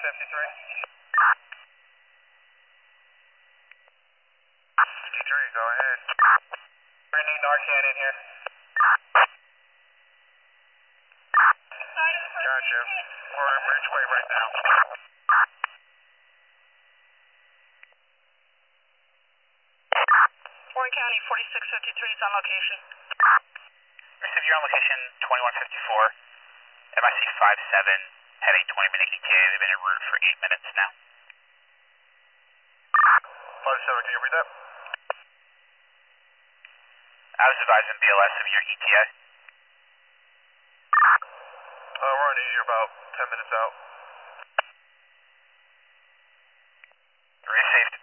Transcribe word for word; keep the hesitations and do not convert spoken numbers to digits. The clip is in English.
fifty-three. fifty-three, go ahead. We need Narcan in here. Gotcha. We're on Bridgeway right now. Warren County, forty-six fifty-three is on location. Received, you're on location twenty-one fifty-four. M I C five seven, heading twenty minute E T A. They've been en route for eight minutes now. five seven, can you read that? I was advising B L S of your E T A. Uh, we're on E, you're about ten minutes out. Race safe